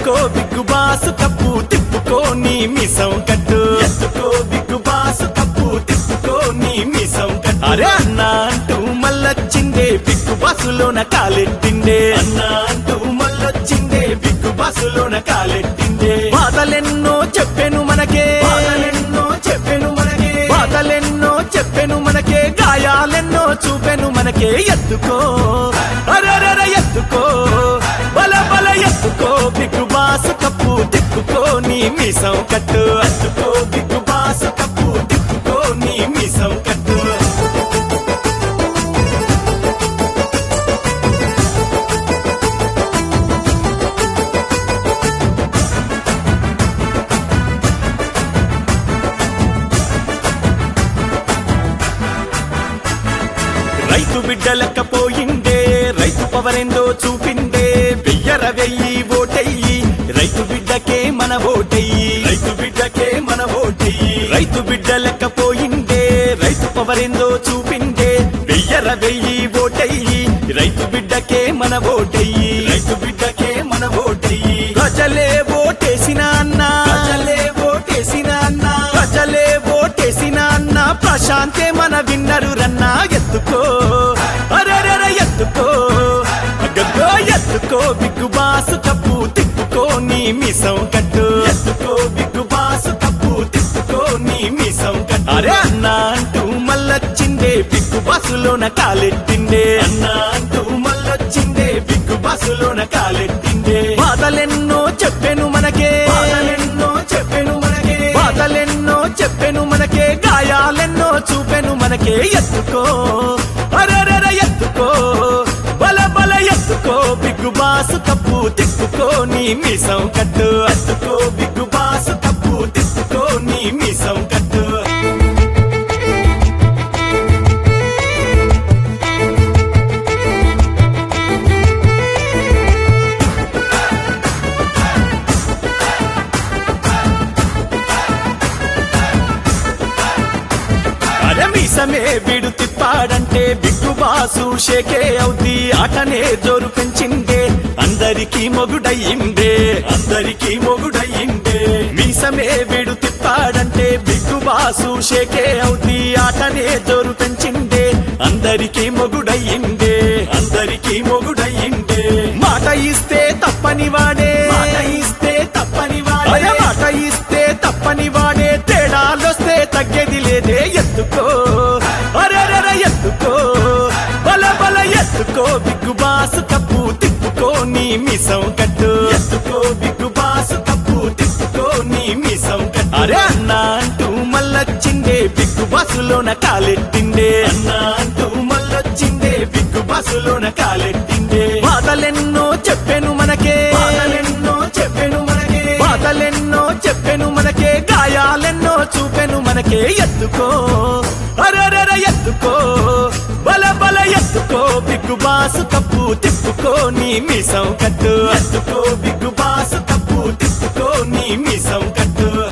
ఎత్తుకో big boss cup తిప్పుకో నీ మీసం కట్టు ఎత్తుకో బిగ్గు బాసు కప్పు తిప్పుకో నీ మీసం కట్టు అరే అన్నా అంటూ మళ్ళొచ్చిందే బిగ్గు బాసులోన కాలెట్టిండే అన్నా అంటూ మళ్ళొచ్చిందే బిగ్గు బాసులోన కాలెట్టిండే బాధలెన్నో చెప్పెను మనకే బాధలెన్నో చెప్పెను మనకే గాయాలెన్నో చూపెను మనకే ఎత్తుకో అరరర ఎత్తుకో బల బల ఎత్తుకో బిగ్గు బాసు కప్పు తిప్పుకో నీ మీసం కట్టు ఎత్తుకో బిగ్గు బాసు కప్పు తిప్పుకో నీ మీసం కట్టు రైతు బిడ్డలకపోయిందే రైతు పవరెందో చూపిందే వెయ్యర వెయ్యి ఓటెయ్యి రైతు బిడ్డకే మన ఓటెయ్యి రైతు బిడ్డకే మన ఓటెయ్యి రైతు బిడ్డలకపోయిందే రైతు పవరెందో చూపిందే వెయ్యర వెయ్యి ఓటెయ్యి రైతు బిడ్డకే మన ఓటెయ్యి రైతు బిడ్డకే మన ఓటెయ్యి ప్రజలే ఓటేసిన అన్నా ప్రజలే ఓటేసిన అన్నా ప్రశాంతే మన విన్నరు రన్నా ఎత్తుకో అరరర ఎత్తుకో అగ్గో ఎత్తుకో బిగ్గు బాసు కప్పు తిప్పుకో నీ మీసం కట్టు ఎత్తుకో బిగ్గు బాసు కప్పు తిప్పుకో నీ మీసం కట్టు అరే అన్నా అంటూ మళ్ళొచ్చిందే బిగ్గు బాసులోన కాలెట్టిండే అన్నా అంటూ మళ్ళొచ్చిందే బిగ్గు బాసులోన కాలెట్టిండే బాధలెన్నో చెప్పెను మనకే బాధలెన్నో చెప్పెను మనకే గాయాలెన్నో చూపెను మనకే ఎత్తుకో అరరర ఎత్తుకో బల బల ఎత్తుకో బిగ్గు బాసు కప్పు తిప్పుకో నీ మీసం కట్టు ఎత్తుకో బిగ్గు బాసు కప్పు తిప్పుకో నీ మీసం కట్టు మీసమే వీడు తిప్పాడంటే బిగ్గు బాసు షేకే అవుద్ది ఆటనే జోరు పెంచిందే అందరికీ మొగుడయ్యిందే మీసమే వీడు తిప్పాడంటే బిగ్గు బాసు షేకే అవుద్ది ఆటనే జోరు పెంచిందే అందరికీ మొగుడయ్యిందే మాట ఇస్తే తప్పని వాడే తేడాలొస్తే తగ్గేది లేదే ఎత్తుకో అరరర ఎత్తుకో బల బల ఎత్తుకో బిగ్గు బాసు కప్పు తిప్పుకో నీ మీసం కట్టు ఎత్తుకో బిగ్గు బాసు కప్పు తిప్పుకో నీ మీసం కట్టు అరే అన్నా అంటూ మళ్ళొచ్చిందే బిగ్గు బాసులోన కాలెట్టిండే అన్నా అంటూ మళ్ళొచ్చిందే బిగ్గు బాసులోన కాలెట్టిండే బాధలెన్నో చెప్పెను మనకే గాయాలెన్నో చూపెను మనకే ఎత్తుకో అరరర ఎత్తుకో బల బల ఎత్తుకో బిగ్గు బాసు కప్పు తిప్పుకో నీ మీసం కట్టు ఎత్తుకో బిగ్గు బాసు కప్పు తిప్పుకో నీ మీసం కట్టు